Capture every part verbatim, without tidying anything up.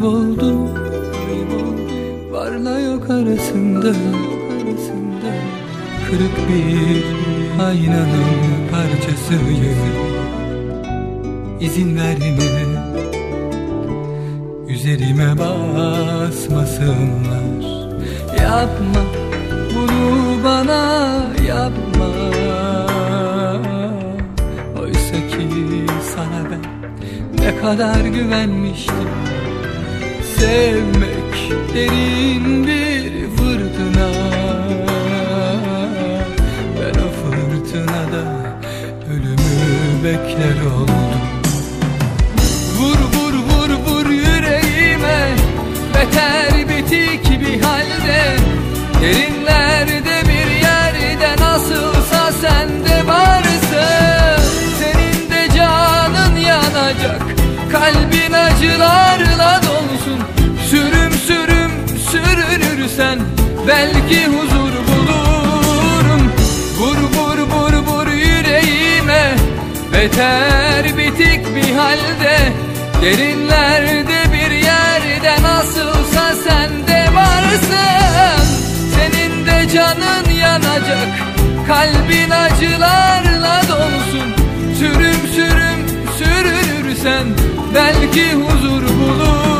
Kayboldum, varla yok arasında, arasında kırık bir aynanın parçasıyım. İzin verme, üzerime basmasınlar. Yapma bunu bana, yapma. Oysa ki sana ben ne kadar güvenmiştim. Sevmek derin bir fırtına. Ben o fırtınada ölümü bekler oldum. Vur vur vur vur yüreğime, beter bitik bir halde. Derinlerde bir yerde nasılsa sende varsın. Senin de canın yanacak, kalbin acılarla dolsun. Sürüm sürüm sürünürsen belki huzur bulurum. Vur vur vur vur yüreğime, beter bitik bir halde. Derinlerde bir yerde nasılsa sende varsın. Senin de canın yanacak, kalbin acılarla dolsun. Sürüm sürüm sürünürsen belki huzur bulur.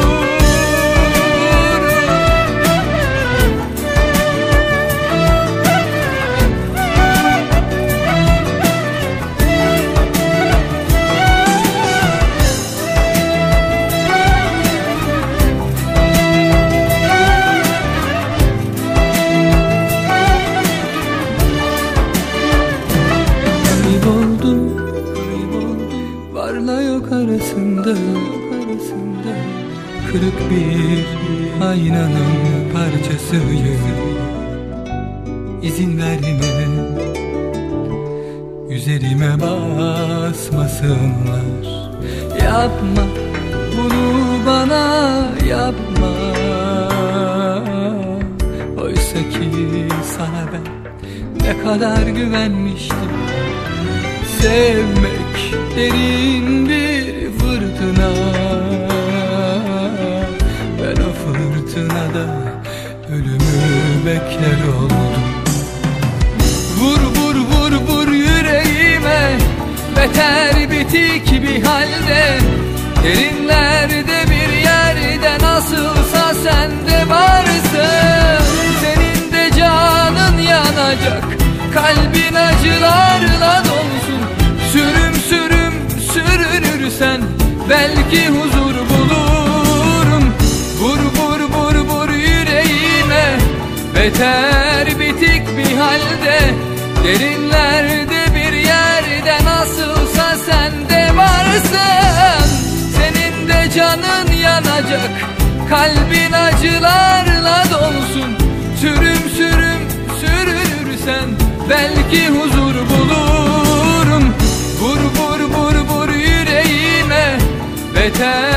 Varla yok arasında, arasında kırık bir aynanın parçasıyım. İzin verme, üzerime basmasınlar. Yapma bunu bana, yapma. Oysa ki sana ben ne kadar güvenmiştim. Sevmek derin bir fırtına. Ben o fırtınada ölümü bekler oldum. Vur vur vur vur yüreğime, beter bitik bir halde. Derinlerde bir yerde nasılsa sende varsın. Senin de canın yanacak, kalbin acılarla dolsun. Sürüm sürüm sürünürsen belki huzur bulurum. Vur vur vur vur yüreğime, beter bitik bir halde. Derinlerde bir yerde nasılsa sende varsın. Senin de canın yanacak, kalbin acılarla dolsun. Sürüm sürüm sürünürsen belki huzur bulurum. Vur vur vur vur yüreğime, beter